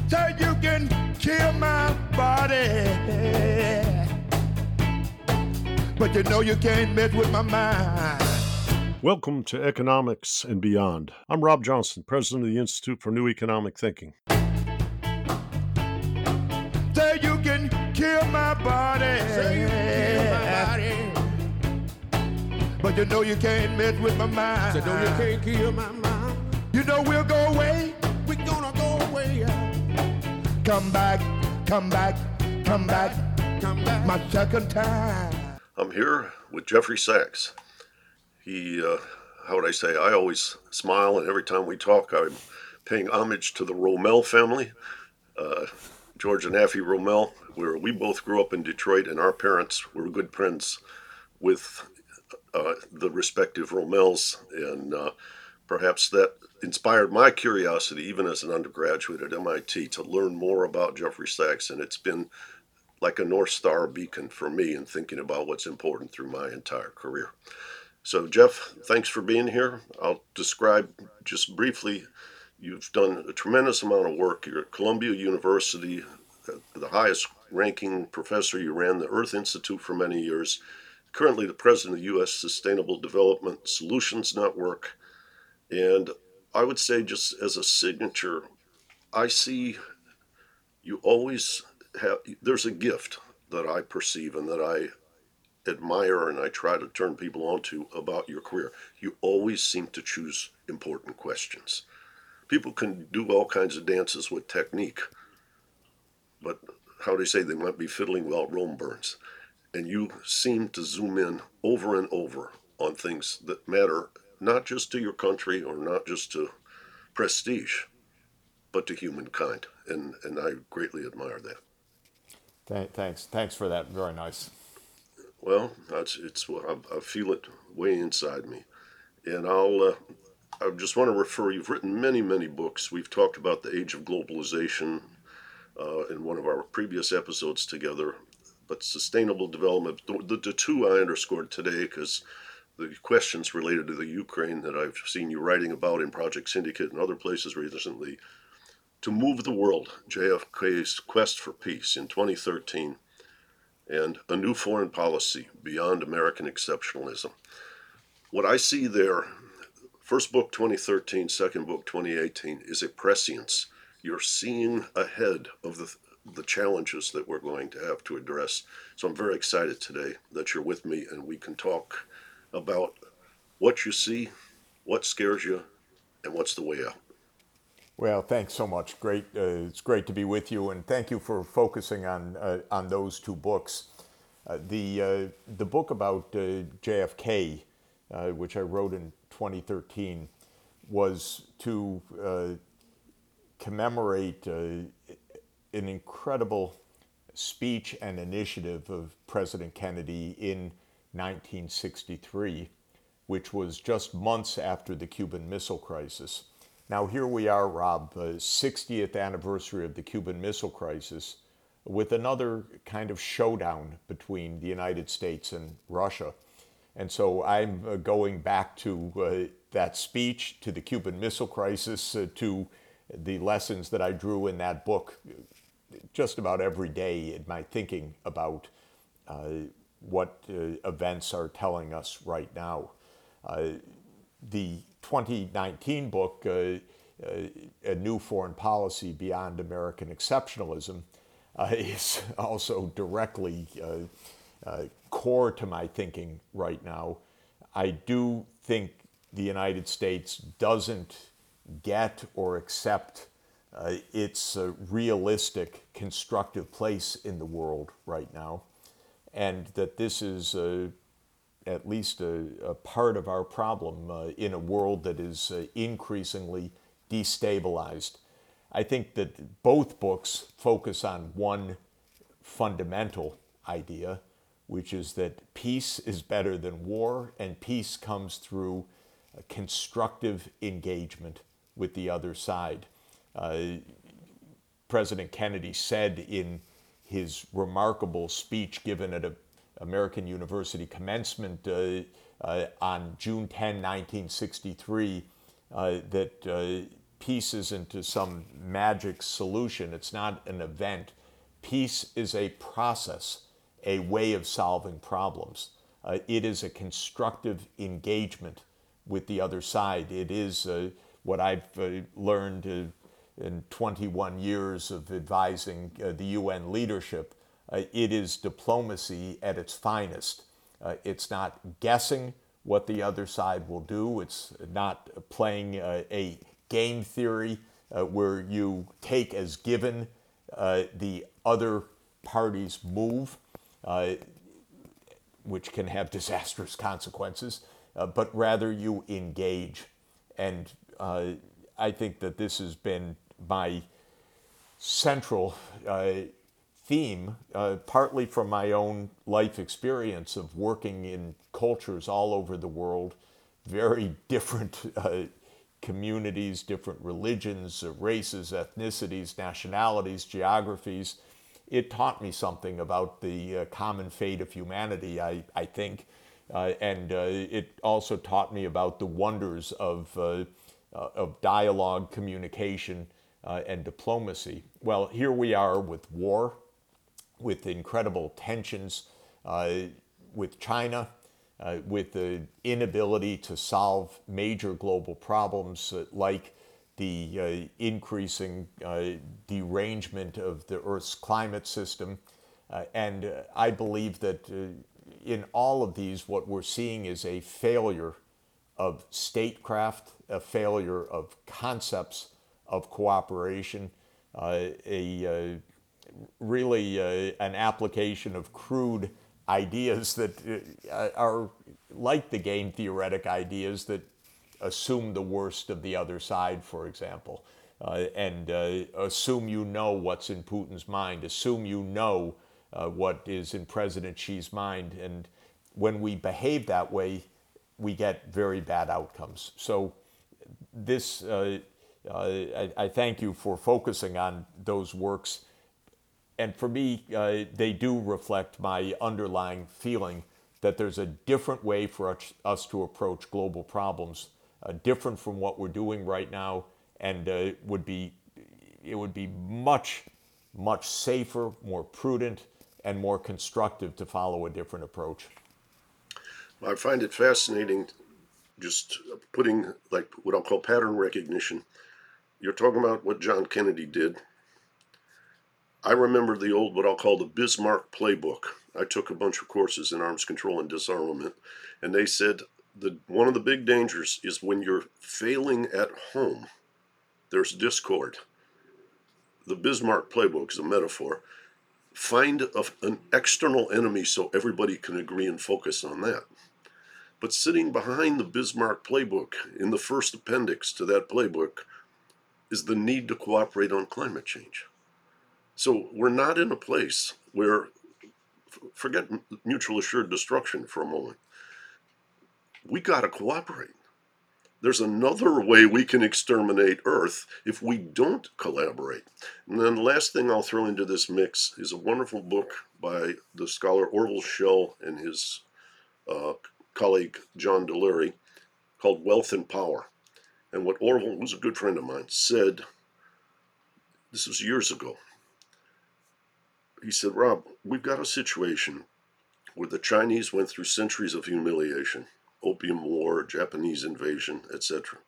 Say you can kill my body, but you know you can't mess with my mind. Welcome to Economics and Beyond. I'm Rob Johnson, president of the Institute for New Economic Thinking. Say you can kill my body, but you know you can't mess with my mind. So no, you can't kill my mind. You know we'll go away. We're gonna go away. Come back, come back, come back, Come back. my second time. I'm here with Jeffrey Sachs. He, how would I say, I always smile, and every time we talk, I'm paying homage to the Rommel family. George and Affie Rommel, where we both grew up in Detroit, and our parents were good friends with the respective Rommels, and perhaps that inspired my curiosity, even as an undergraduate at MIT, to learn more about Jeffrey Sachs, and it's been like a North Star beacon for me in thinking about what's important through my entire career. So, Jeff, thanks for being here. I'll describe just briefly. You've done a tremendous amount of work. You're at Columbia University, the highest ranking professor. You ran the Earth Institute for many years. Currently the president of the U.S. Sustainable Development Solutions Network. And I would say, just as a signature, I see you always have, there's a gift that I perceive and that I admire and I try to turn people onto about your career. You always seem to choose important questions. People can do all kinds of dances with technique, but how do you say, they might be fiddling while Rome burns. And you seem to zoom in over and over on things that matter, not just to your country or not just to prestige, but to humankind. And I greatly admire that. Thanks for that. Very nice. Well, I feel it way inside me. And I just want to refer, you've written many, many books. We've talked about the age of globalization in one of our previous episodes together, but sustainable development, the two I underscored today because the questions related to the Ukraine that I've seen you writing about in Project Syndicate and other places recently. To Move the World, JFK's Quest for Peace in 2013, and A New Foreign Policy, Beyond American Exceptionalism. What I see there, first book 2013, second book 2018, is a prescience. You're seeing ahead of the challenges that we're going to have to address. So I'm very excited today that you're with me and we can talk about what you see, what scares you, and what's the way out. Well, thanks so much. Great. It's great to be with you, and thank you for focusing on those two books. The book about JFK, which I wrote in 2013, was to commemorate an incredible speech and initiative of President Kennedy in 1963, which was just months after the Cuban Missile Crisis. Now here we are, Rob, 60th anniversary of the Cuban Missile Crisis, with another kind of showdown between the United States and Russia. And so I'm going back to that speech, to the Cuban Missile Crisis, to the lessons that I drew in that book just about every day in my thinking about what events are telling us right now. The 2019 book, A New Foreign Policy Beyond American Exceptionalism, is also directly core to my thinking right now. I do think the United States doesn't get or accept its realistic, constructive place in the world right now, and that this is at least a part of our problem in a world that is increasingly destabilized. I think that both books focus on one fundamental idea, which is that peace is better than war, and peace comes through a constructive engagement with the other side. President Kennedy said in his remarkable speech given at a American University commencement on June 10, 1963, that peace isn't some magic solution. It's not an event. Peace is a process, a way of solving problems. It is a constructive engagement with the other side. It is what I've learned in 21 years of advising the UN leadership. It is diplomacy at its finest. It's not guessing what the other side will do. It's not playing a game theory where you take as given the other party's move, which can have disastrous consequences, but rather you engage. And I think that this has been my central theme, partly from my own life experience of working in cultures all over the world, very different communities, different religions, races, ethnicities, nationalities, geographies. It taught me something about the common fate of humanity, I think, and it also taught me about the wonders of dialogue, communication, and diplomacy. Well, here we are with war, with incredible tensions with China, with the inability to solve major global problems like the increasing derangement of the Earth's climate system. And I believe that in all of these, what we're seeing is a failure of statecraft, a failure of concepts of cooperation, really an application of crude ideas that are like the game theoretic ideas that assume the worst of the other side, for example, and assume you know what's in Putin's mind, assume you know what is in President Xi's mind. And when we behave that way, we get very bad outcomes. So this, I thank you for focusing on those works. And for me, they do reflect my underlying feeling that there's a different way for us to approach global problems, different from what we're doing right now, and it would be much, much safer, more prudent, and more constructive to follow a different approach. I find it fascinating, just putting like what I'll call pattern recognition. You're talking about what John Kennedy did. I remember the old, what I'll call the Bismarck playbook. I took a bunch of courses in arms control and disarmament, and they said that one of the big dangers is when you're failing at home, there's discord. The Bismarck playbook is a metaphor. Find an external enemy so everybody can agree and focus on that. But sitting behind the Bismarck playbook, in the first appendix to that playbook, is the need to cooperate on climate change. So we're not in a place where, forget mutual assured destruction for a moment. We got to cooperate. There's another way we can exterminate Earth if we don't collaborate. And then the last thing I'll throw into this mix is a wonderful book by the scholar Orville Schell and his colleague John Delury called Wealth and Power. And what Orville, who's a good friend of mine, said, this was years ago, he said, Rob, we've got a situation where the Chinese went through centuries of humiliation, Opium War, Japanese invasion, etc.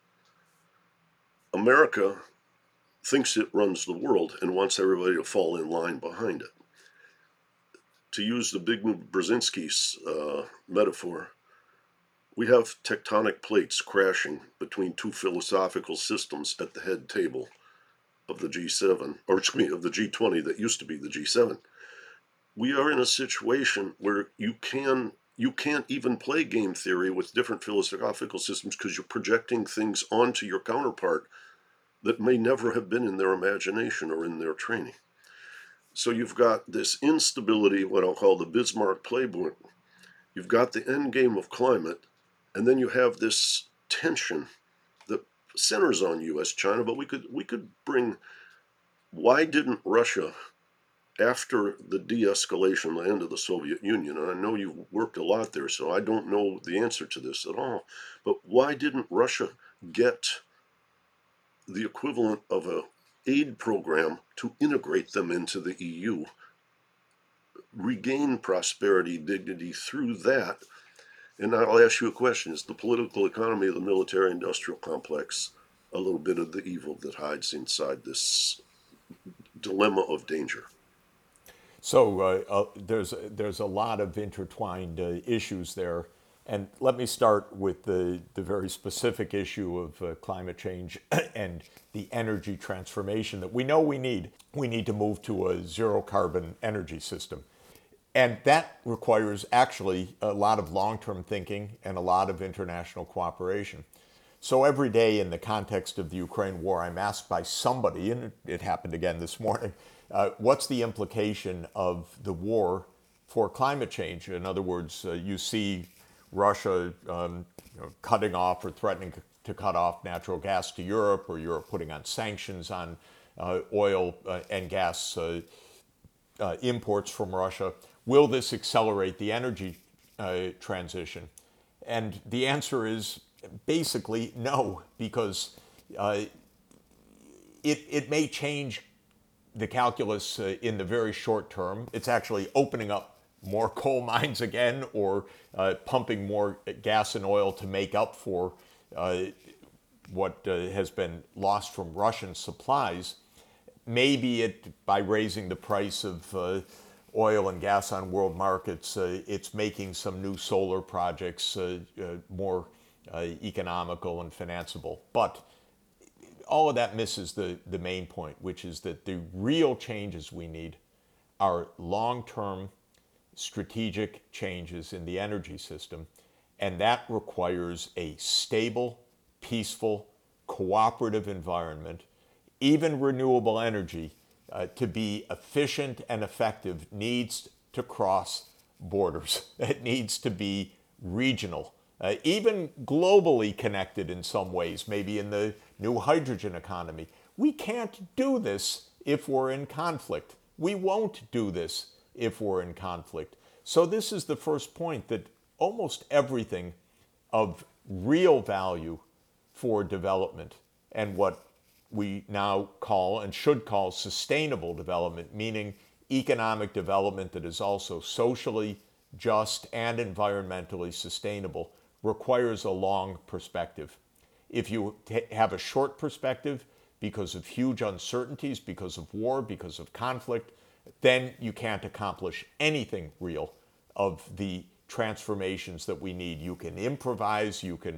America thinks it runs the world and wants everybody to fall in line behind it. To use the Big Brzezinski's metaphor, we have tectonic plates crashing between two philosophical systems at the head table of the G7, or excuse me, of the G20 that used to be the G7. We are in a situation where you can't even play game theory with different philosophical systems because you're projecting things onto your counterpart that may never have been in their imagination or in their training. So you've got this instability, what I'll call the Bismarck playbook. You've got the end game of climate, and then you have this tension that centers on U.S. China. But we could bring, why didn't Russia, after the de-escalation, the end of the Soviet Union, and I know you've worked a lot there, so I don't know the answer to this at all, but why didn't Russia get the equivalent of a aid program to integrate them into the EU, regain prosperity, dignity through that. And I'll ask you a question. Is the political economy of the military-industrial complex a little bit of the evil that hides inside this dilemma of danger? So there's a lot of intertwined issues there. And let me start with the very specific issue of climate change and the energy transformation that we know we need. We need to move to a zero carbon energy system. And that requires actually a lot of long-term thinking and a lot of international cooperation. So every day in the context of the Ukraine war, I'm asked by somebody, and it happened again this morning, what's the implication of the war for climate change? In other words, you see Russia cutting off or threatening to cut off natural gas to Europe, or Europe putting on sanctions on oil and gas imports from Russia. Will this accelerate the energy transition? And the answer is basically no, because it may change the calculus in the very short term. It's actually opening up more coal mines again, or pumping more gas and oil to make up for what has been lost from Russian supplies. Maybe by raising the price of oil and gas on world markets, it's making some new solar projects more economical and financeable. But all of that misses the main point, which is that the real changes we need are long-term strategic changes in the energy system, and that requires a stable, peaceful, cooperative environment. Even renewable energy, to be efficient and effective, needs to cross borders. It needs to be regional, even globally connected in some ways, maybe in the new hydrogen economy. We can't do this if we're in conflict. We won't do this if we're in conflict. So this is the first point, that almost everything of real value for development, and what we now call and should call sustainable development, meaning economic development that is also socially just and environmentally sustainable, requires a long perspective. If you have a short perspective because of huge uncertainties, because of war, because of conflict, then you can't accomplish anything real of the transformations that we need. You can improvise, you can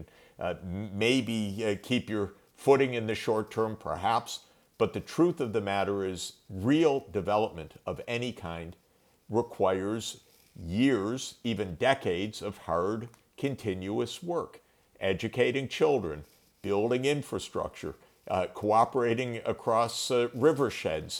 maybe keep your footing in the short term, perhaps, but the truth of the matter is real development of any kind requires years, even decades of hard, continuous work, educating children, building infrastructure, cooperating across riversheds,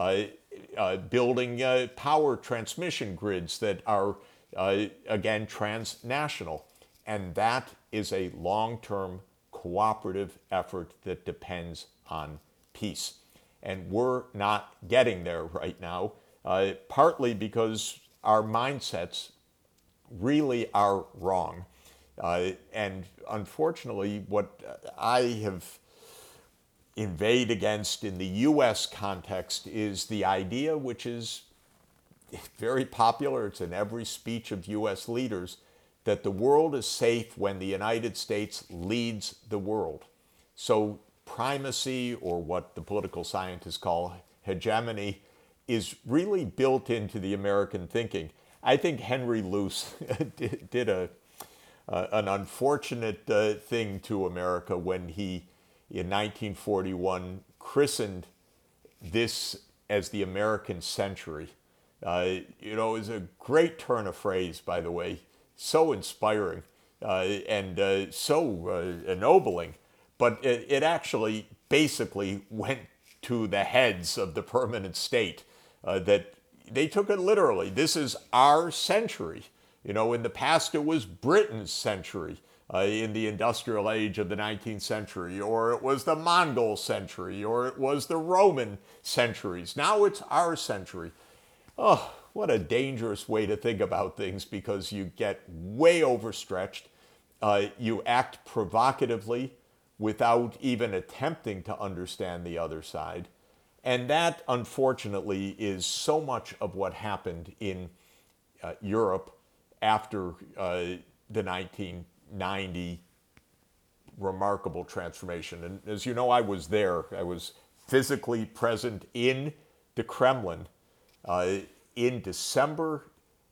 building power transmission grids that are, again, transnational. And that is a long-term cooperative effort that depends on peace. And we're not getting there right now, partly because our mindsets really are wrong. And unfortunately, what I have inveighed against in the U.S. context is the idea, which is very popular, it's in every speech of U.S. leaders, that the world is safe when the United States leads the world. So primacy, or what the political scientists call hegemony, is really built into the American thinking. I think Henry Luce did an unfortunate thing to America when he, in 1941, christened this as the American century. It was a great turn of phrase, by the way, so inspiring and so ennobling. But it actually basically went to the heads of the permanent state, that they took it literally. This is our century. In the past it was Britain's century in the industrial age of the 19th century, or it was the Mongol century, or it was the Roman centuries. Now it's our century. Oh, what a dangerous way to think about things, because you get way overstretched. You act provocatively without even attempting to understand the other side. And that, unfortunately, is so much of what happened in Europe after the 1990 remarkable transformation. And as you know, I was there. I was physically present in the Kremlin in December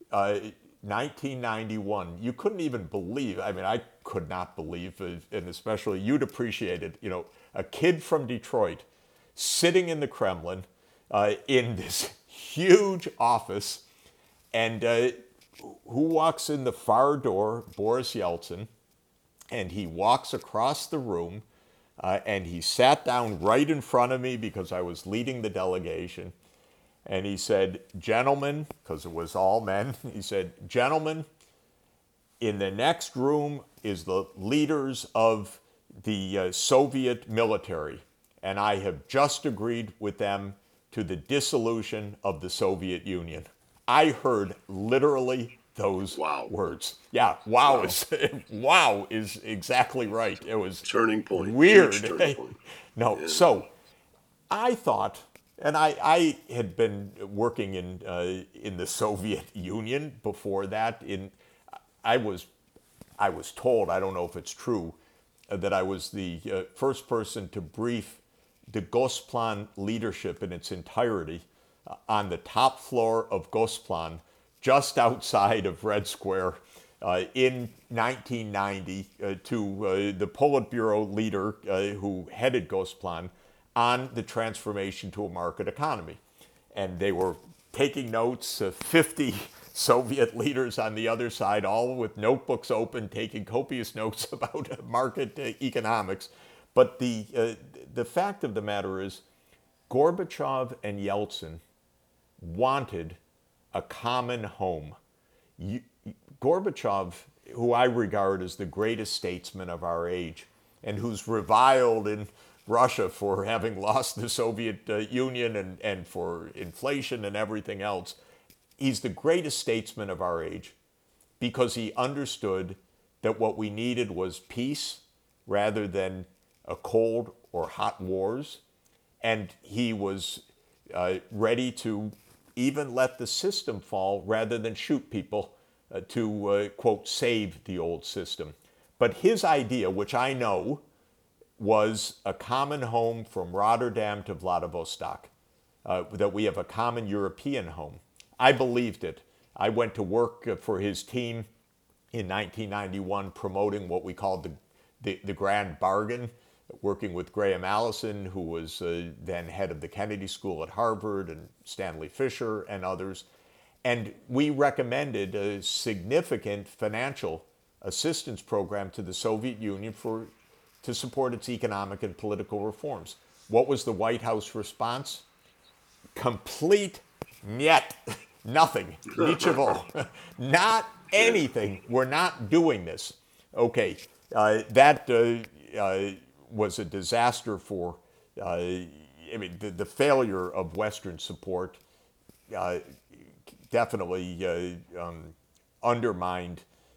1991. You couldn't even believe, I mean, I could not believe, and especially you'd appreciate it, a kid from Detroit sitting in the Kremlin in this huge office, and who walks in the far door? Boris Yeltsin. And he walks across the room, and he sat down right in front of me because I was leading the delegation. And he said, "Gentlemen," because it was all men, he said, "Gentlemen, in the next room is the leaders of the Soviet military, and I have just agreed with them to the dissolution of the Soviet Union." I heard literally those words. Yeah, wow. Wow is exactly right. It was turning point. Weird. Huge turning point. No, yeah. So I thought, and I had been working in the Soviet Union before that. I was told, I don't know if it's true, that I was the first person to brief the Gosplan leadership in its entirety on the top floor of Gosplan, just outside of Red Square, in 1990, to the Politburo leader who headed Gosplan on the transformation to a market economy. And they were taking notes, 50 Soviet leaders on the other side, all with notebooks open, taking copious notes about market economics. But the fact of the matter is, Gorbachev and Yeltsin wanted a common home. Gorbachev, who I regard as the greatest statesman of our age, and who's reviled in Russia for having lost the Soviet Union and for inflation and everything else, he's the greatest statesman of our age because he understood that what we needed was peace rather than a cold or hot wars, and he was ready to even let the system fall rather than shoot people to, quote, save the old system. But his idea, which I know, was a common home from Rotterdam to Vladivostok, that we have a common European home. I believed it. I went to work for his team in 1991 promoting what we called the Grand Bargain, working with Graham Allison, who was then head of the Kennedy School at Harvard, and Stanley Fischer and others. And we recommended a significant financial assistance program to the Soviet Union to support its economic and political reforms. What was the White House response? Complete niet, nothing, nichevo, not anything. We're not doing this. Okay, that was a disaster for, the failure of Western support definitely undermined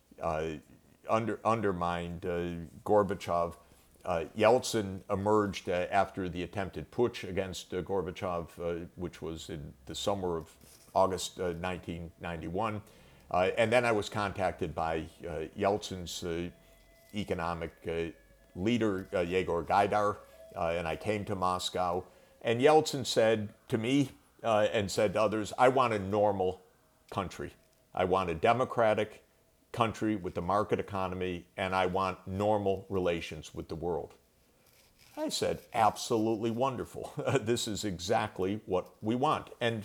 Gorbachev. Yeltsin emerged after the attempted putsch against Gorbachev, which was in the summer of August 1991. And then I was contacted by Yeltsin's economic leader, Yegor Gaidar, and I came to Moscow. And Yeltsin said to me and said to others, I want a normal country. I want a democratic country with the market economy, and I want normal relations with the world. I said, absolutely wonderful. This is exactly what we want. And,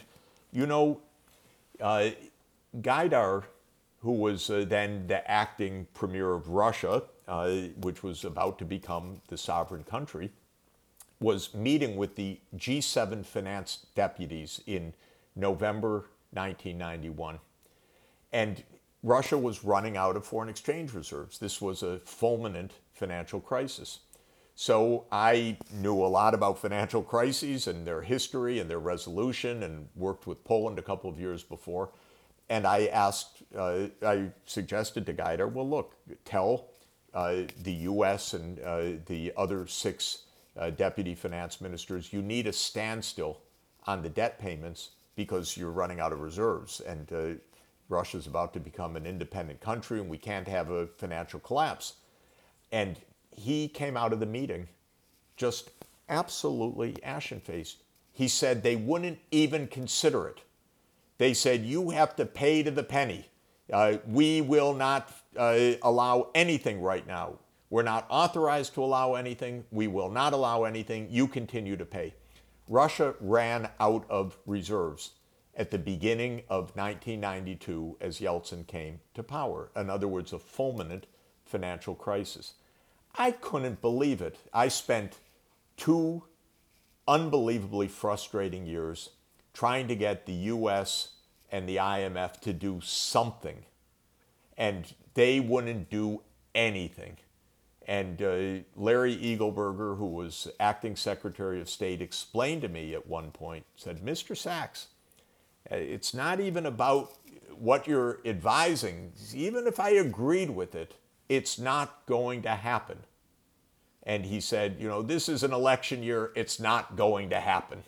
Gaidar, who was then the acting premier of Russia, which was about to become the sovereign country, was meeting with the G7 finance deputies in November 1991. And Russia was running out of foreign exchange reserves. This was a fulminant financial crisis. So I knew a lot about financial crises and their history and their resolution, and worked with Poland a couple of years before. And I suggested to Gaidar, well, look, tell the U.S. and the other 6 deputy finance ministers, you need a standstill on the debt payments because you're running out of reserves, and Russia's about to become an independent country, and we can't have a financial collapse. And he came out of the meeting just absolutely ashen-faced. He said they wouldn't even consider it. They said, you have to pay to the penny. We will not allow anything right now. We're not authorized to allow anything. We will not allow anything. You continue to pay. Russia ran out of reserves at the beginning of 1992 as Yeltsin came to power. In other words, a fulminant financial crisis. I couldn't believe it. I spent 2 unbelievably frustrating years trying to get the U.S. and the IMF to do something, and they wouldn't do anything. And Larry Eagleburger, who was acting Secretary of State, explained to me at one point, said, Mr. Sachs, it's not even about what you're advising. Even if I agreed with it, it's not going to happen. And he said, this is an election year, it's not going to happen.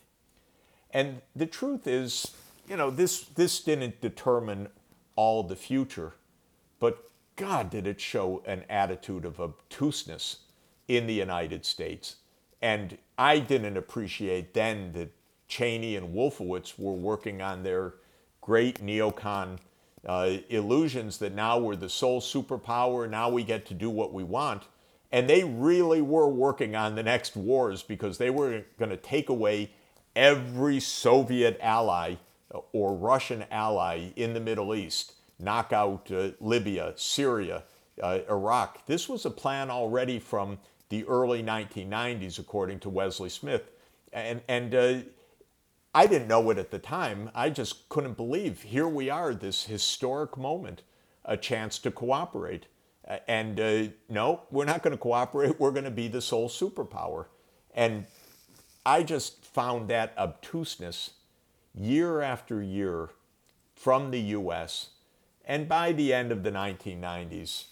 And the truth is, this didn't determine all the future, but God, did it show an attitude of obtuseness in the United States. And I didn't appreciate then that Cheney and Wolfowitz were working on their great neocon illusions that now we're the sole superpower, now we get to do what we want. And they really were working on the next wars because they were going to take away every Soviet ally or Russian ally in the Middle East, knock out Libya, Syria, Iraq. This was a plan already from the early 1990s, according to Wesley Smith. And I didn't know it at the time. I just couldn't believe, here we are, this historic moment, a chance to cooperate. No, we're not going to cooperate. We're going to be the sole superpower. And I just found that obtuseness year after year from the U.S. And by the end of the 1990s,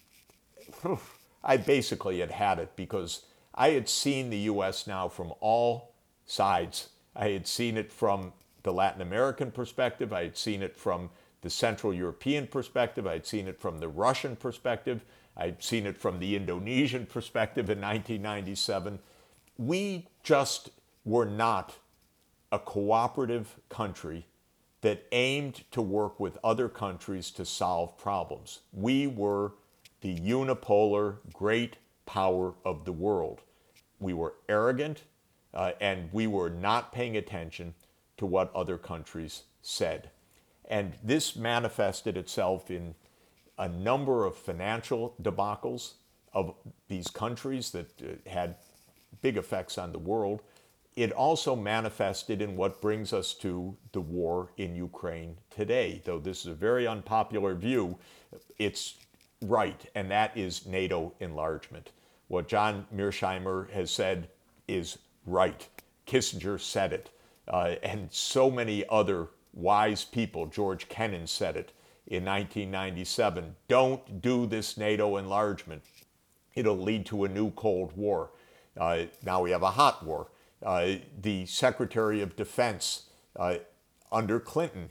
I basically had it because I had seen the U.S. now from all sides. I had seen it from the Latin American perspective. I had seen it from the Central European perspective. I'd seen it from the Russian perspective. I'd seen it from the Indonesian perspective in 1997. We just were not a cooperative country that aimed to work with other countries to solve problems. We were the unipolar great power of the world. We were arrogant, and we were not paying attention to what other countries said. And this manifested itself in a number of financial debacles of these countries that had big effects on the world. It also manifested in what brings us to the war in Ukraine today. Though this is a very unpopular view, it's right, and that is NATO enlargement. What John Mearsheimer has said is right. Kissinger said it, and so many other wise people. George Kennan said it in 1997. Don't do this NATO enlargement. It'll lead to a new Cold War. Now we have a hot war. The Secretary of Defense under Clinton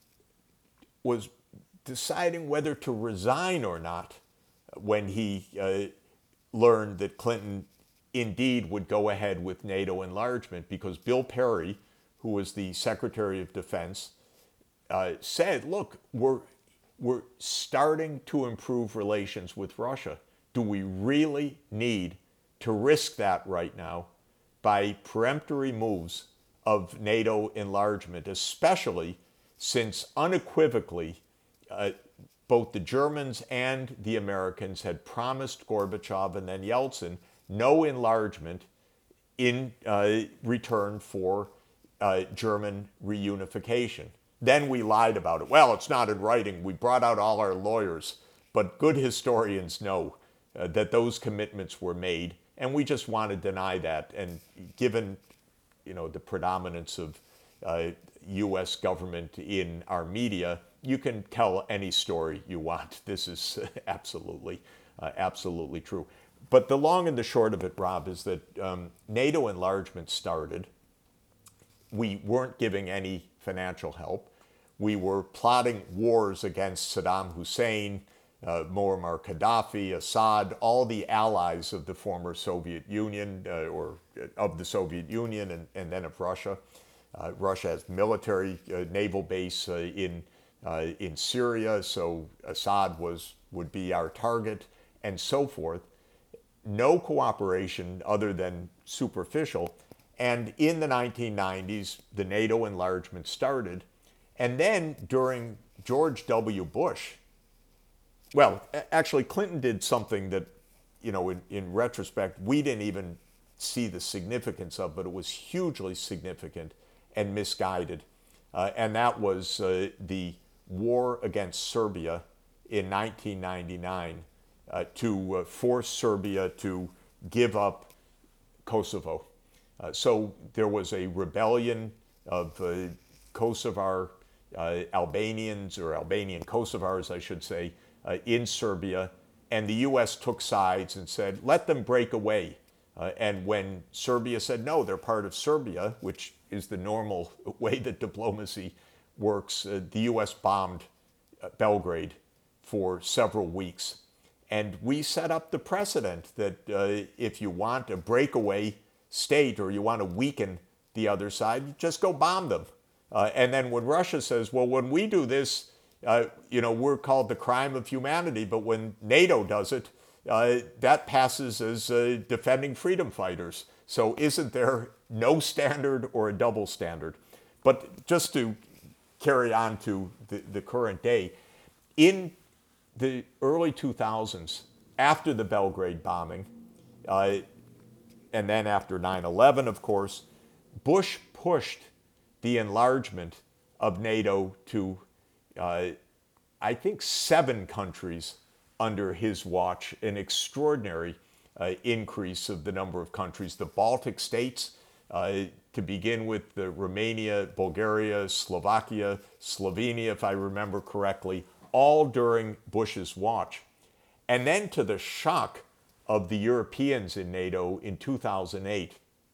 was deciding whether to resign or not when he learned that Clinton indeed would go ahead with NATO enlargement, because Bill Perry, who was the Secretary of Defense, said, look, we're starting to improve relations with Russia. Do we really need to risk that right now by peremptory moves of NATO enlargement, especially since unequivocally both the Germans and the Americans had promised Gorbachev and then Yeltsin no enlargement in return for German reunification. Then we lied about it. Well, it's not in writing. We brought out all our lawyers. But good historians know that those commitments were made, and we just want to deny that. And given, the predominance of U.S. government in our media, you can tell any story you want. This is absolutely Absolutely true. But the long and the short of it, Rob, is that NATO enlargement started. We weren't giving any financial help. We were plotting wars against Saddam Hussein, Muammar Gaddafi, Assad, all the allies of the former Soviet Union, or of the Soviet Union and then of Russia. Russia has military naval base in Syria, so Assad would be our target, and so forth. No cooperation other than superficial. And in the 1990s, the NATO enlargement started. And then during George W. Bush, well, actually, Clinton did something that, in retrospect, we didn't even see the significance of, but it was hugely significant and misguided. And that was the war against Serbia in 1999 to force Serbia to give up Kosovo. So there was a rebellion of Kosovar Albanians, or Albanian Kosovars, I should say, in Serbia, and the U.S. took sides and said, let them break away. And when Serbia said, no, they're part of Serbia, which is the normal way that diplomacy works, the U.S. bombed Belgrade for several weeks. And we set up the precedent that if you want a breakaway state or you want to weaken the other side, just go bomb them. And then when Russia says, well, when we do this, we're called the crime of humanity, but when NATO does it, that passes as defending freedom fighters. So isn't there no standard or a double standard? But just to carry on to the current day, in the early 2000s, after the Belgrade bombing, and then after 9/11, of course, Bush pushed the enlargement of NATO to, I think, 7 countries under his watch, an extraordinary increase of the number of countries. The Baltic states, to begin with, Romania, Bulgaria, Slovakia, Slovenia, if I remember correctly, all during Bush's watch. And then to the shock of the Europeans in NATO in 2008,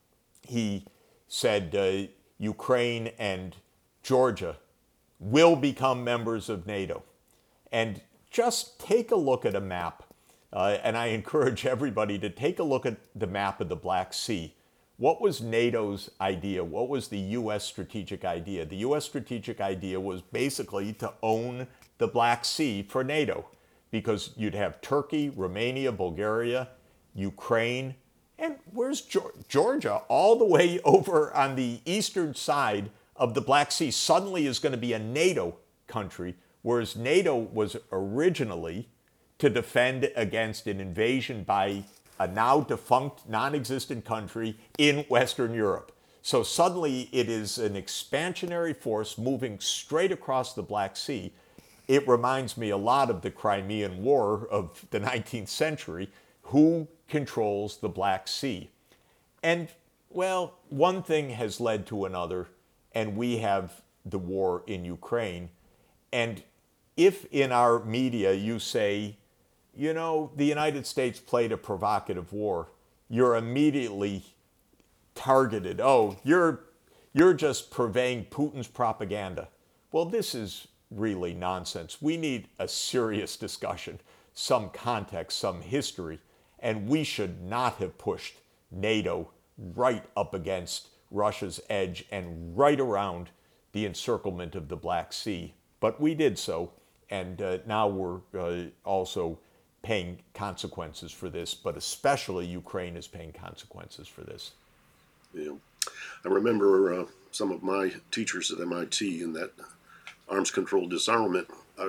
he said Ukraine and Georgia will become members of NATO. And just take a look at a map, and I encourage everybody to take a look at the map of the Black Sea. What was NATO's idea? What was the U.S. strategic idea? The U.S. strategic idea was basically to own the Black Sea for NATO, because you'd have Turkey, Romania, Bulgaria, Ukraine, and where's Georgia? All the way over on the eastern side of the Black Sea suddenly is going to be a NATO country, whereas NATO was originally to defend against an invasion by a now defunct, non-existent country in Western Europe. So suddenly it is an expansionary force moving straight across the Black Sea. It reminds me a lot of the Crimean War of the 19th century. Who controls the Black Sea? And, well, one thing has led to another, and we have the war in Ukraine. And if in our media you say, the United States played a provocative war, you're immediately targeted. Oh, you're just purveying Putin's propaganda. Well, this is really nonsense. We need a serious discussion, some context, some history, and we should not have pushed NATO right up against Russia's edge and right around the encirclement of the Black Sea. But we did so, and now we're also paying consequences for this, but especially Ukraine is paying consequences for this. Yeah. I remember some of my teachers at MIT in that arms control disarmament.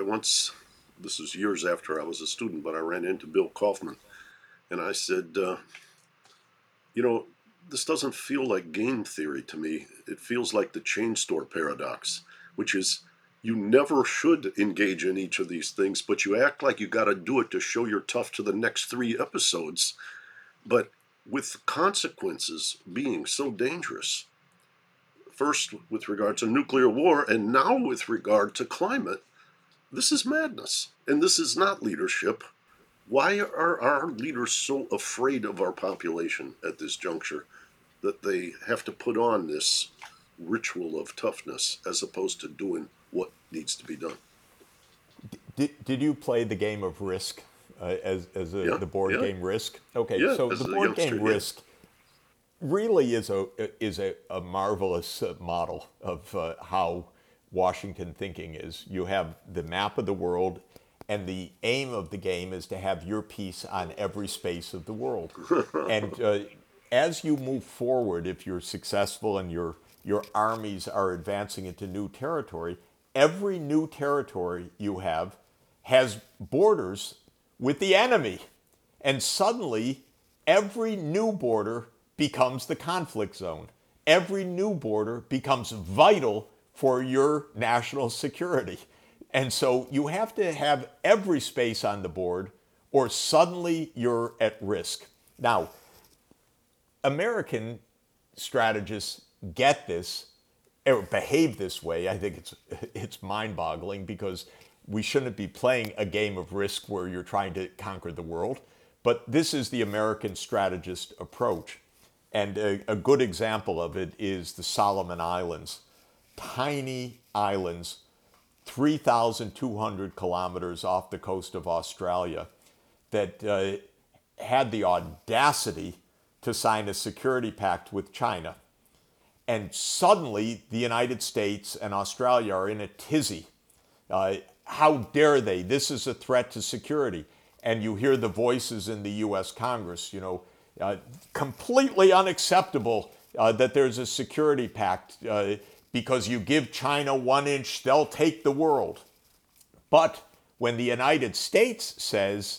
This was years after I was a student, but I ran into Bill Kaufman, and I said, this doesn't feel like game theory to me. It feels like the chain store paradox, which is you never should engage in each of these things, but you act like you got to do it to show you're tough to the next 3 episodes. But with consequences being so dangerous, first with regard to nuclear war and now with regard to climate, this is madness. And this is not leadership. Why are our leaders so afraid of our population at this juncture that they have to put on this ritual of toughness as opposed to doing what needs to be done? Did you play the game of Risk Yeah, the board yeah. game Risk? Okay, Yeah, so as the a board youngster, game yeah. Risk really is a marvelous model of how Washington thinking is. You have the map of the world, and the aim of the game is to have your piece on every space of the world. And as you move forward, if you're successful and your armies are advancing into new territory, every new territory you have has borders with the enemy. And suddenly, every new border becomes the conflict zone. Every new border becomes vital for your national security. And so you have to have every space on the board, or suddenly you're at risk. Now, American strategists get this or behave this way. I think it's mind-boggling because we shouldn't be playing a game of Risk where you're trying to conquer the world. But this is the American strategist approach. And a good example of it is the Solomon Islands. Tiny islands, 3,200 kilometers off the coast of Australia, that had the audacity to sign a security pact with China. And suddenly, the United States and Australia are in a tizzy. How dare they? This is a threat to security. And you hear the voices in the U.S. Congress, completely unacceptable that there's a security pact because you give China 1 inch, they'll take the world. But when the United States says,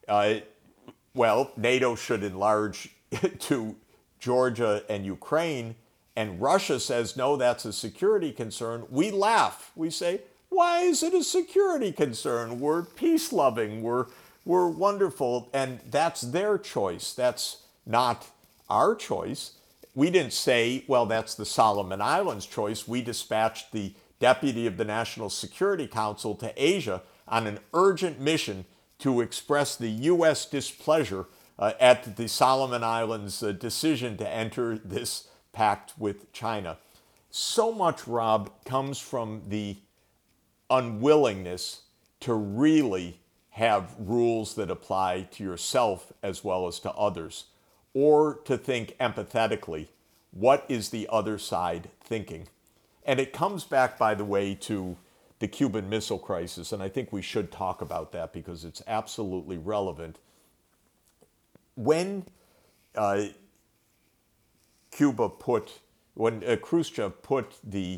NATO should enlarge to Georgia and Ukraine, and Russia says, no, that's a security concern, we laugh. We say, why is it a security concern? We're peace-loving, we're wonderful, and that's their choice. That's not our choice. We didn't say, well, that's the Solomon Islands' choice. We dispatched the deputy of the National Security Council to Asia on an urgent mission to express the U.S. displeasure at the Solomon Islands' decision to enter this pact with China. So much, Rob, comes from the unwillingness to really have rules that apply to yourself as well as to others, or to think empathetically, what is the other side thinking? And it comes back, by the way, to the Cuban Missile Crisis, and I think we should talk about that because it's absolutely relevant. When Khrushchev put the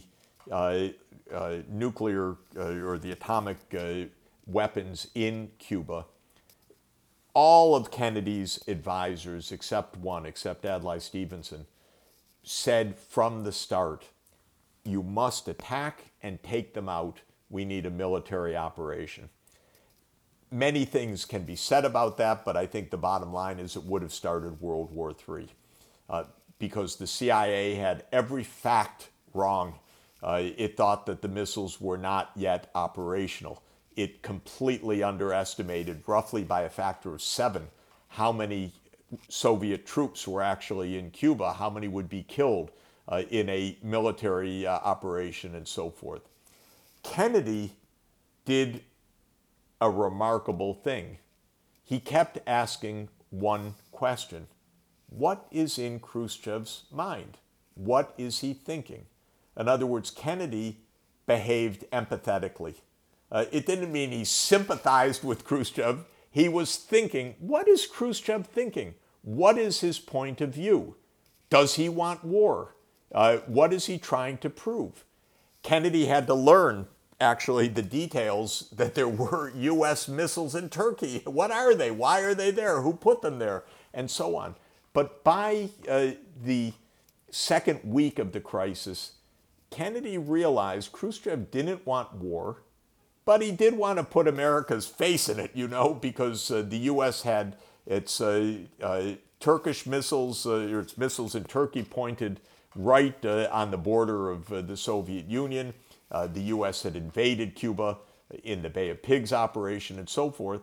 nuclear or the atomic weapons in Cuba, all of Kennedy's advisors, except one, except Adlai Stevenson, said from the start, you must attack and take them out. We need a military operation. Many things can be said about that, but I think the bottom line is it would have started World War III because the CIA had every fact wrong. It thought that the missiles were not yet operational. It completely underestimated, roughly by a factor of 7, how many Soviet troops were actually in Cuba, how many would be killed in a military operation, and so forth. Kennedy did a remarkable thing. He kept asking one question. What is in Khrushchev's mind? What is he thinking? In other words, Kennedy behaved empathetically. It didn't mean he sympathized with Khrushchev. He was thinking, what is Khrushchev thinking? What is his point of view? Does he want war? What is he trying to prove? Kennedy had to learn, actually, the details that there were U.S. missiles in Turkey. What are they? Why are they there? Who put them there? And so on. But by the second week of the crisis, Kennedy realized Khrushchev didn't want war, but he did want to put America's face in it, because the U.S. had its Turkish missiles, or its missiles in Turkey pointed right on the border of the Soviet Union. The U.S. had invaded Cuba in the Bay of Pigs operation and so forth.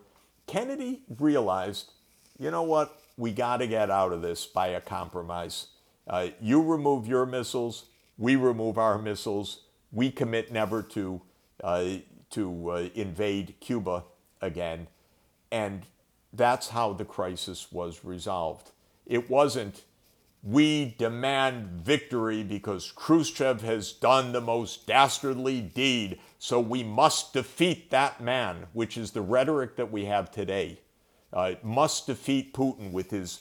Kennedy realized, you know what, we got to get out of this by a compromise. You remove your missiles, we remove our missiles, we commit never to invade Cuba again. And that's how the crisis was resolved. It wasn't, we demand victory because Khrushchev has done the most dastardly deed, so we must defeat that man, which is the rhetoric that we have today. Must defeat Putin with his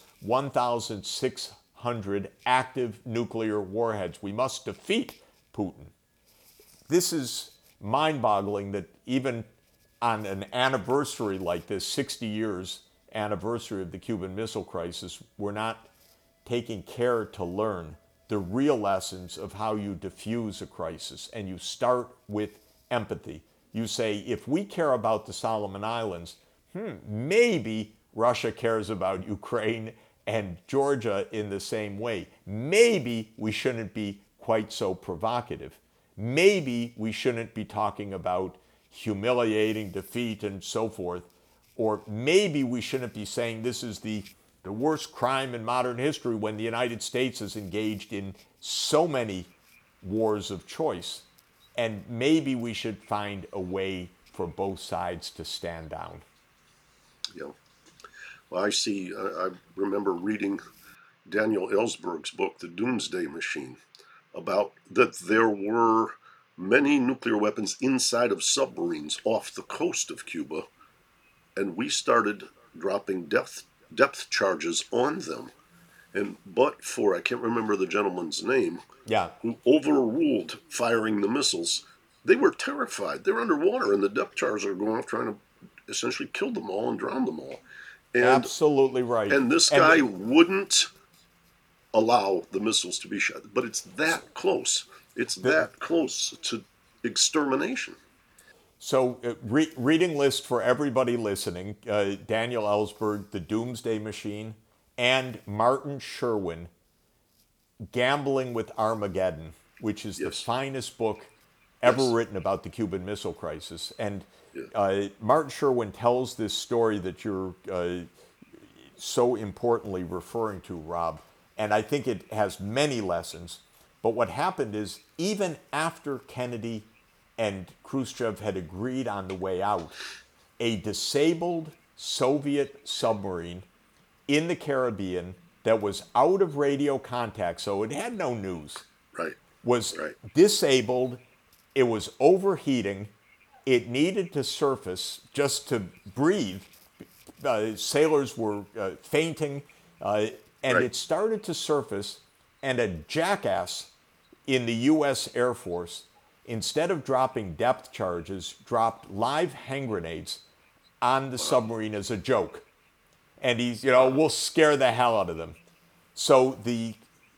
1,600 active nuclear warheads. We must defeat Putin. This is mind-boggling that even on an anniversary like this, 60 years anniversary of the Cuban Missile Crisis, we're not taking care to learn the real lessons of how you diffuse a crisis. And you start with empathy. You say, if we care about the Solomon Islands, maybe Russia cares about Ukraine and Georgia in the same way. Maybe we shouldn't be quite so provocative. Maybe we shouldn't be talking about humiliating defeat and so forth. Or maybe we shouldn't be saying this is the worst crime in modern history when the United States is engaged in so many wars of choice. And maybe we should find a way for both sides to stand down. Yeah. Well, I remember reading Daniel Ellsberg's book, The Doomsday Machine, about that there were many nuclear weapons inside of submarines off the coast of Cuba, and we started dropping depth charges on them. But for, I can't remember the gentleman's name, who overruled firing the missiles, they were terrified. They're underwater, and the depth charges are going off trying to essentially kill them all and drown them all. And, absolutely right. And this guy wouldn't allow the missiles to be shot. But it's that close. It's that close to extermination. So, reading list for everybody listening, Daniel Ellsberg, The Doomsday Machine, and Martin Sherwin, Gambling with Armageddon, which is the finest book ever written about the Cuban Missile Crisis. And Martin Sherwin tells this story that you're so importantly referring to, Rob, and I think it has many lessons. But what happened is, even after Kennedy and Khrushchev had agreed on the way out, a disabled Soviet submarine in the Caribbean that was out of radio contact, so it had no news, was disabled, it was overheating, it needed to surface just to breathe. Sailors were fainting, and it started to surface, and a jackass in the U.S. Air Force, instead of dropping depth charges, dropped live hand grenades on the submarine as a joke. And he's, we'll scare the hell out of them. So the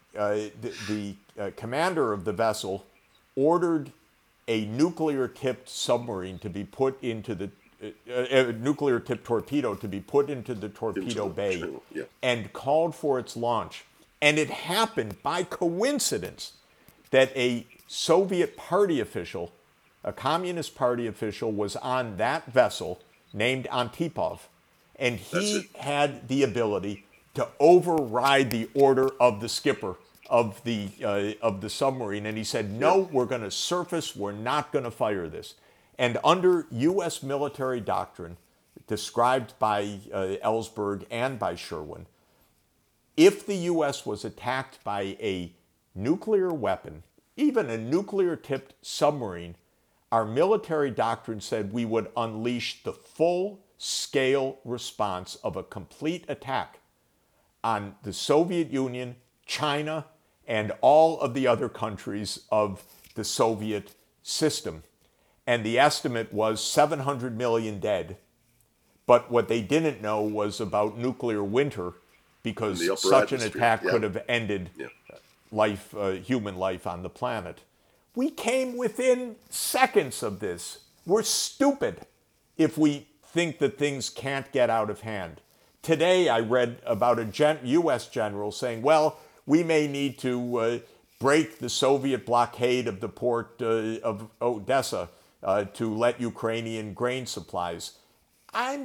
commander of the vessel ordered a nuclear-tipped submarine to be put into the nuclear-tipped torpedo to be put into the torpedo bay and called for its launch. And it happened by coincidence that a Soviet party official, a Communist Party official, was on that vessel named Antipov, and he had the ability to override the order of the skipper of the submarine, and he said, no, we're going to surface, we're not going to fire this. And under U.S. military doctrine, described by Ellsberg and by Sherwin, if the U.S. was attacked by a nuclear weapon, even a nuclear-tipped submarine, our military doctrine said we would unleash the full-scale response of a complete attack on the Soviet Union, China, and all of the other countries of the Soviet system. And the estimate was 700 million dead. But what they didn't know was about nuclear winter, because such an attack could have ended life, human life on the planet. We came within seconds of this. We're stupid if we think that things can't get out of hand. Today I read about a U.S. general saying, well, we may need to break the Soviet blockade of the port of Odessa to let Ukrainian grain supplies. I'm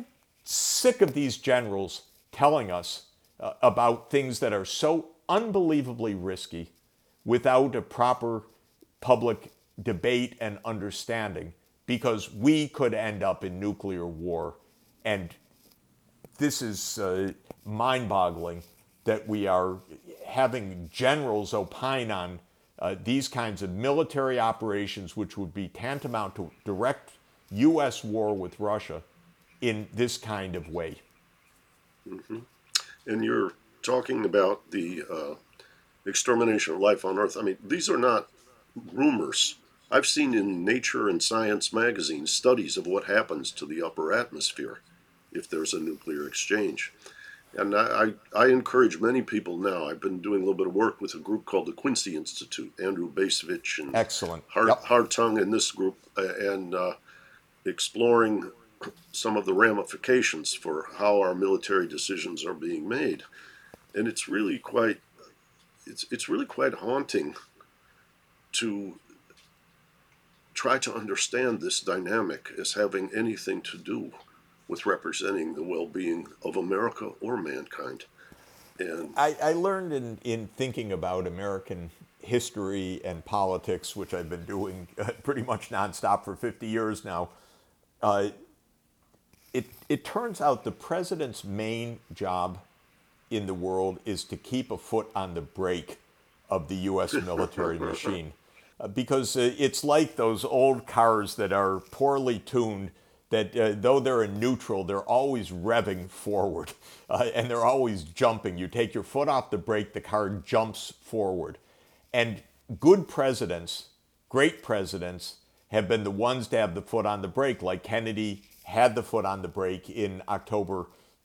sick of these generals telling us about things that are so unbelievably risky without a proper public debate and understanding, because we could end up in nuclear war. And this is mind-boggling that we are having generals opine on these kinds of military operations, which would be tantamount to direct U.S. war with Russia, in this kind of way. And you're talking about the extermination of life on Earth. I mean, these are not rumors. I've seen in Nature and Science magazines studies of what happens to the upper atmosphere if there's a nuclear exchange. And I encourage many people now. I've been doing a little bit of work with a group called the Quincy Institute, Andrew Bacevich and Excellent. Hartung in this group, and exploring some of the ramifications for how our military decisions are being made. And it's really quite haunting to try to understand this dynamic as having anything to do with representing the well-being of America or mankind. And I learned in thinking about American history and politics, which I've been doing pretty much nonstop for 50 years now, it turns out the president's main job in the world is to keep a foot on the brake of the U.S. military machine. Because it's like those old cars that are poorly tuned, that though they're in neutral, they're always revving forward, and they're always jumping. You take your foot off the brake, the car jumps forward. And good presidents, great presidents, have been the ones to have the foot on the brake, like Kennedy had the foot on the brake in October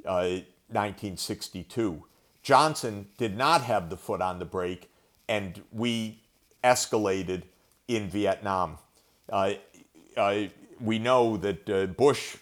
1962. Johnson did not have the foot on the brake, and we escalated in Vietnam. We know that Bush,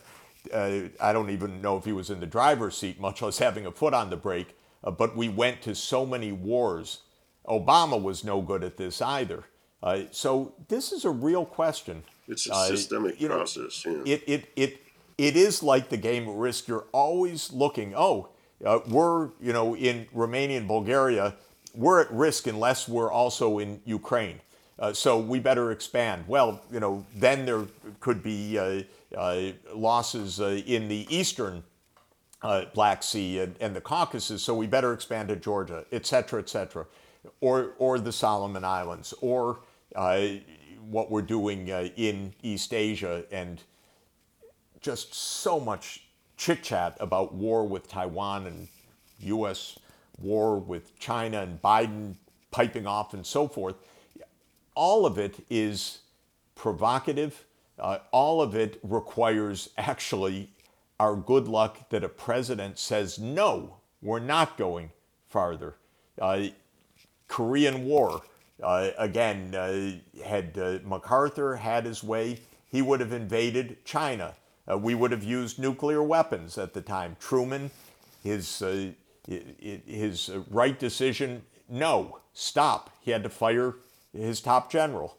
I don't even know if he was in the driver's seat, much less having a foot on the brake, but we went to so many wars. Obama was no good at this either. So this is a real question. it's a systemic process. Yeah. It is like the game of Risk. You're always looking, we're, in Romania and Bulgaria, we're at risk unless we're also in Ukraine. So we better expand. Well, then there could be losses in the eastern Black Sea and the Caucasus, so we better expand to Georgia, et cetera, or the Solomon Islands, or what we're doing in East Asia, and just so much chit-chat about war with Taiwan and U.S. war with China and Biden piping off and so forth. All of it is provocative. All of it requires actually our good luck that a president says, no, we're not going farther. Korean War, again, had MacArthur had his way, he would have invaded China. We would have used nuclear weapons at the time. Truman, his right decision, no, stop. He had to fire his top general.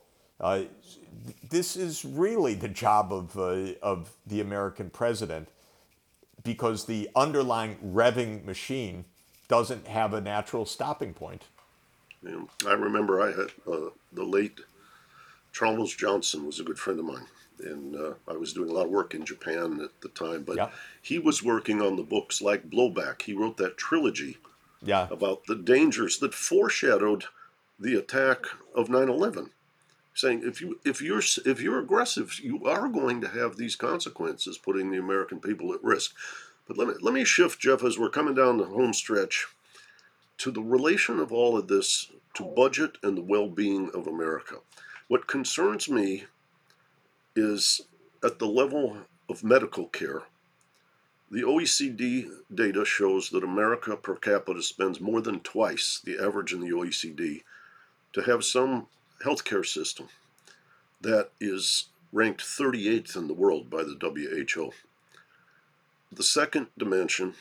This is really the job of the American president, because the underlying revving machine doesn't have a natural stopping point. Yeah. I remember I had the late Charles Johnson was a good friend of mine, and I was doing a lot of work in Japan at the time, but he was working on the books like Blowback. He wrote that trilogy about the dangers that foreshadowed the attack of 9/11, saying if you're aggressive, you are going to have these consequences, putting the American people at risk. But let me shift, Jeff, as we're coming down the home stretch, to the relation of all of this to budget and the well-being of America. What concerns me is at the level of medical care. The OECD data shows that America per capita spends more than twice the average in the OECD to have some healthcare system that is ranked 38th in the world by the WHO. The second dimension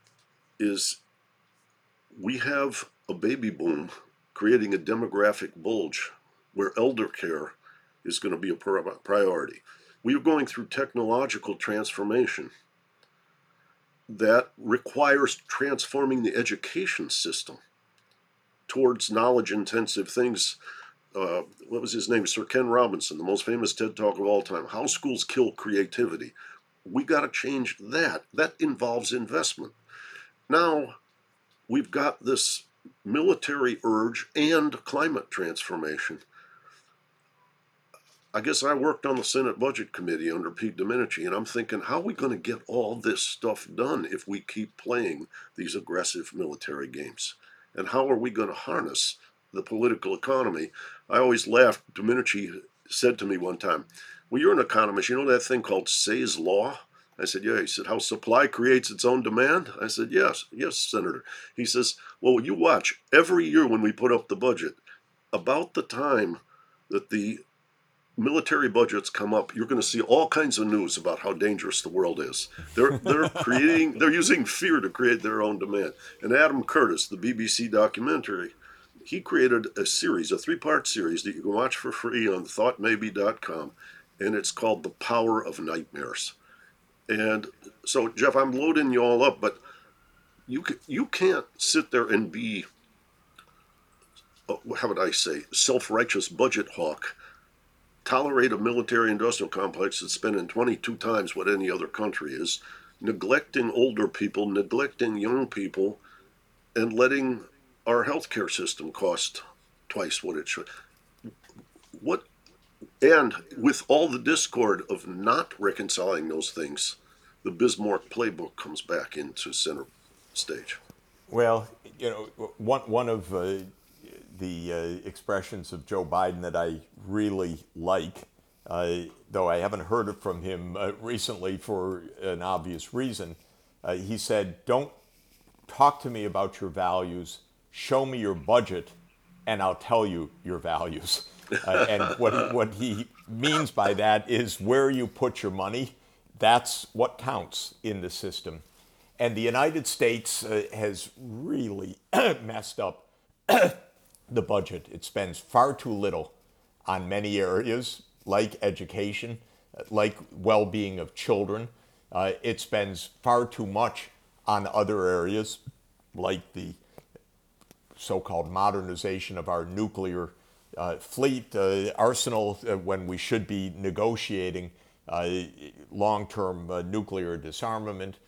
is we have a baby boom creating a demographic bulge where elder care is going to be a priority. We are going through technological transformation that requires transforming the education system towards knowledge-intensive things. What was his name? Sir Ken Robinson, the most famous TED Talk of all time. How schools kill creativity. We got to change that. That involves investment. Now, we've got this military urge and climate transformation. I guess I worked on the Senate Budget Committee under Pete Domenici, and I'm thinking, how are we going to get all this stuff done if we keep playing these aggressive military games? And how are we going to harness the political economy? I always laughed. Domenici said to me one time, well, you're an economist. You know that thing called Say's Law? I said, yeah. He said, how supply creates its own demand? I said, yes, Senator. He says, well, you watch. Every year when we put up the budget, about the time that the military budgets come up, you're going to see all kinds of news about how dangerous the world is. They're using fear to create their own demand. And Adam Curtis, the BBC documentary, he created a series, a 3-part series that you can watch for free on thoughtmaybe.com, and it's called The Power of Nightmares. And so, Jeff, I'm loading you all up, but you can't sit there and be, how would I say, self-righteous budget hawk, tolerate a military-industrial complex that's spending 22 times what any other country is, neglecting older people, neglecting young people, and letting our healthcare system cost twice what it should. And with all the discord of not reconciling those things, the Bismarck playbook comes back into center stage. Well, one of the expressions of Joe Biden that I really like, though I haven't heard it from him recently for an obvious reason, he said, don't talk to me about your values, show me your budget, and I'll tell you your values. And what he means by that is where you put your money, that's what counts in the system. And the United States has really messed up the budget. It spends far too little on many areas, like education, like well-being of children. It spends far too much on other areas, like the so-called modernization of our nuclear fleet arsenal, when we should be negotiating long-term nuclear disarmament.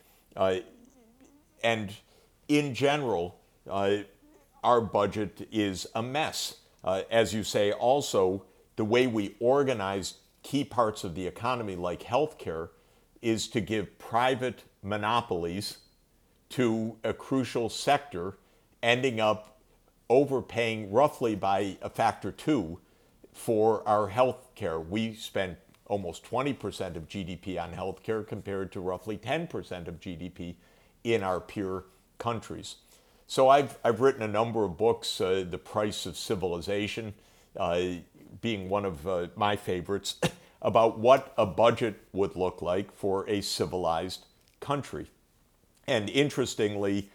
And in general, our budget is a mess. As you say, also, the way we organize key parts of the economy, like healthcare, is to give private monopolies to a crucial sector, ending up overpaying roughly by a factor 2 for our health care. We spend almost 20% of GDP on health care compared to roughly 10% of GDP in our peer countries. So I've written a number of books, The Price of Civilization being one of my favorites, about what a budget would look like for a civilized country. And interestingly,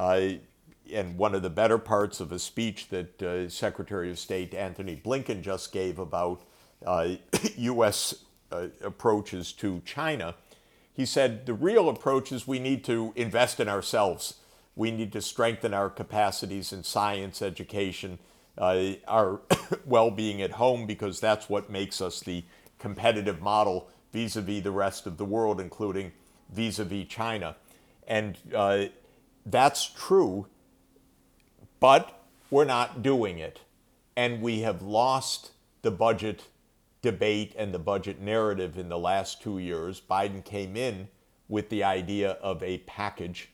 and one of the better parts of a speech that Secretary of State Antony Blinken just gave about U.S. Approaches to China, he said the real approach is we need to invest in ourselves. We need to strengthen our capacities in science, education, our well-being at home, because that's what makes us the competitive model vis-a-vis the rest of the world, including vis-a-vis China. And that's true, but we're not doing it. And we have lost the budget debate and the budget narrative in the last 2 years. Biden came in with the idea of a package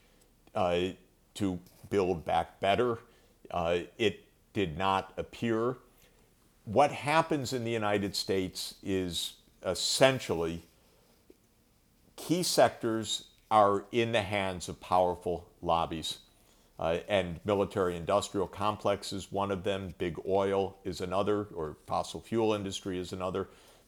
to build back better. It did not appear. What happens in the United States is essentially key sectors are in the hands of powerful lobbies. And military-industrial complex is one of them. Big oil is another, or fossil fuel industry is another.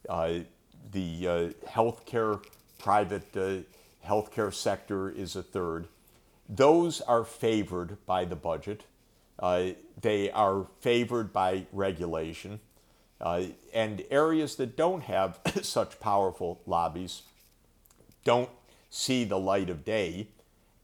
The healthcare, private healthcare sector is a third. Those are favored by the budget. They are favored by regulation. And areas that don't have such powerful lobbies don't see the light of day.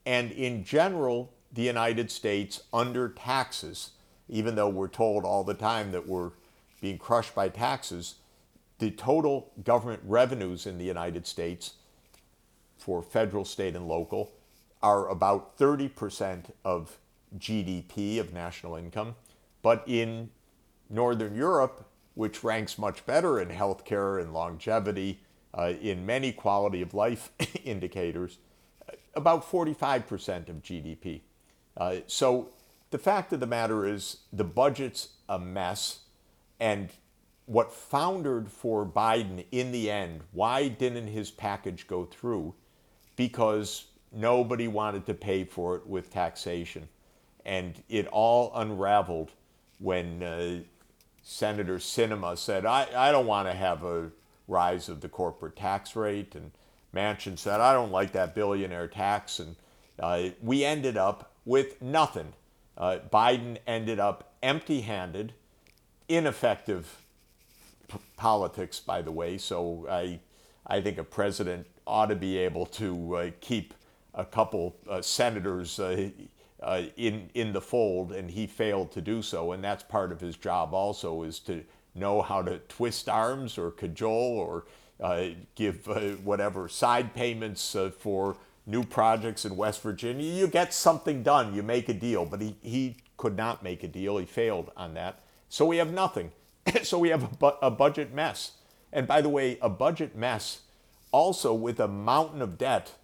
And in general, the United States under taxes, even though we're told all the time that we're being crushed by taxes, the total government revenues in the United States for federal, state, and local are about 30% of GDP, of national income. But in Northern Europe, which ranks much better in healthcare and longevity, in many quality of life indicators, about 45% of GDP. So the fact of the matter is the budget's a mess, and what foundered for Biden in the end, why didn't his package go through? Because nobody wanted to pay for it with taxation. And it all unraveled when Senator Sinema said, I don't want to have a rise of the corporate tax rate. And Manchin said, I don't like that billionaire tax. And we ended up with nothing. Biden ended up empty-handed, ineffective politics, by the way. So I think a president ought to be able to keep a couple senators in the fold, and he failed to do so. And that's part of his job also, is to know how to twist arms or cajole or give whatever side payments for new projects in West Virginia. You get something done, you make a deal, but he could not make a deal. He failed on that. So we have nothing. So we have a budget mess. And by the way, a budget mess also with a mountain of debt,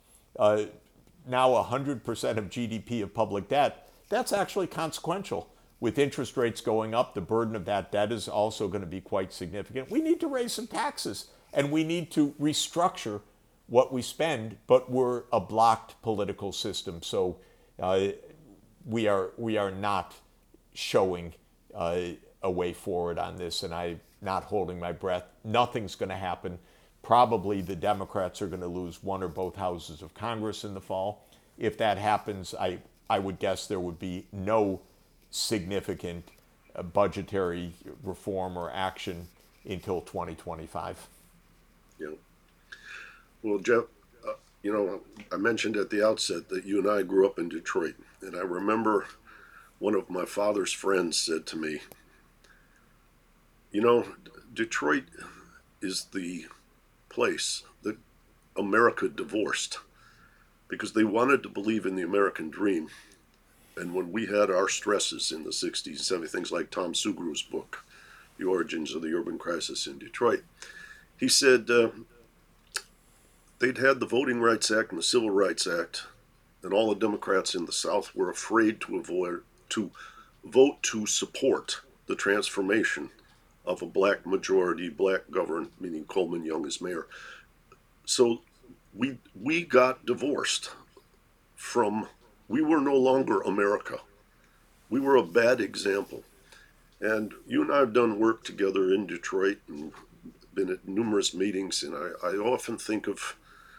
now 100% of GDP of public debt. That's actually consequential. With interest rates going up, the burden of that debt is also going to be quite significant. We need to raise some taxes, and we need to restructure what we spend, but we're a blocked political system, so we are not showing a way forward on this, and I'm not holding my breath. Nothing's going to happen. Probably the Democrats are going to lose one or both houses of Congress in the fall. If that happens, I would guess there would be no significant budgetary reform or action until 2025. Yeah. Well, Jeff, I mentioned at the outset that you and I grew up in Detroit, and I remember one of my father's friends said to me, Detroit is the place that America divorced because they wanted to believe in the American dream. And when we had our stresses in the 60s and 70s, things like Tom Sugrew's book, The Origins of the Urban Crisis in Detroit, he said they'd had the Voting Rights Act and the Civil Rights Act, and all the Democrats in the South were afraid to vote to support the transformation of a black majority, black governed, meaning Coleman Young as mayor. So we got divorced we were no longer America. We were a bad example. And you and I have done work together in Detroit and been at numerous meetings, and I often think of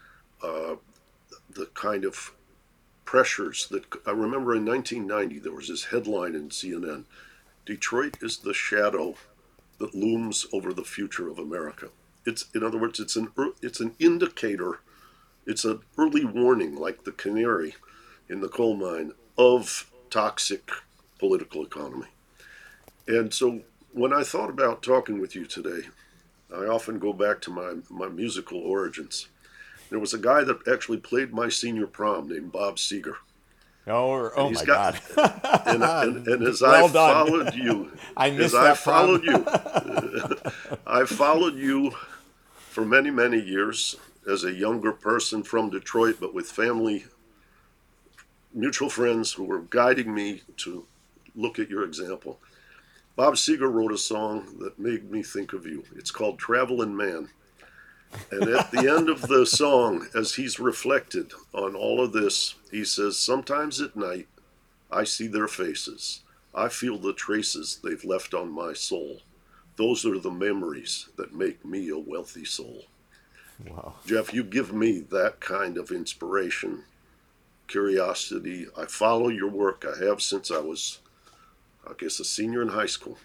the kind of pressures that I remember in 1990, there was this headline in CNN, Detroit is the shadow that looms over the future of America. In other words, it's an indicator, it's an early warning, like the canary in the coal mine, of toxic political economy. And so when I thought about talking with you today, I often go back to my musical origins. There was a guy that actually played my senior prom named Bob Seger. Oh my God! And as well I done. followed you, I missed as that I followed you, I followed you for many, many years as a younger person from Detroit, but with family, mutual friends who were guiding me to look at your example. Bob Seger wrote a song that made me think of you. It's called Travelin' Man. And at the end of the song, as he's reflected on all of this, he says, sometimes at night, I see their faces. I feel the traces they've left on my soul. Those are the memories that make me a wealthy soul. Wow. Jeff, you give me that kind of inspiration, curiosity. I follow your work. I have since I was, I guess, a senior in high school.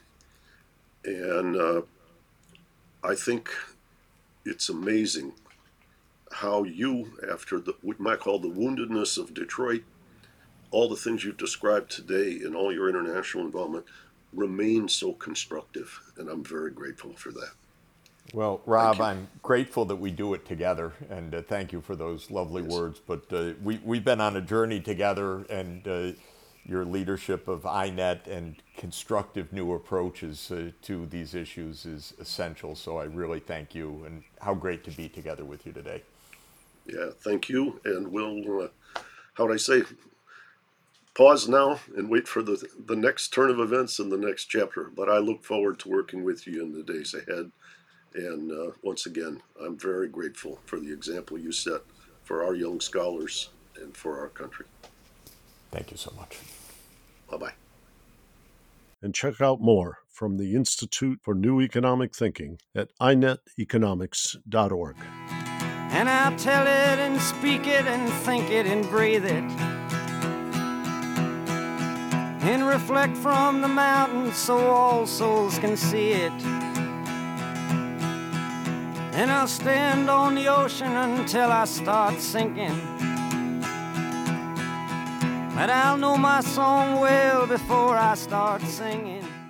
And I think it's amazing how you, after what you might call the woundedness of Detroit, all the things you've described today in all your international involvement, remain so constructive. And I'm very grateful for that. Well, Rob, I'm grateful that we do it together, and thank you for those lovely words. But we've been on a journey together, and your leadership of INET and constructive new approaches to these issues is essential. So I really thank you, and how great to be together with you today. Yeah, thank you. And we'll, how would I say, pause now and wait for the next turn of events in the next chapter. But I look forward to working with you in the days ahead. And once again, I'm very grateful for the example you set for our young scholars and for our country. Thank you so much. Bye-bye. And check out more from the Institute for New Economic Thinking at ineteconomics.org. And I'll tell it and speak it and think it and breathe it, and reflect from the mountains so all souls can see it. And I'll stand on the ocean until I start sinking, but I'll know my song well before I start singing.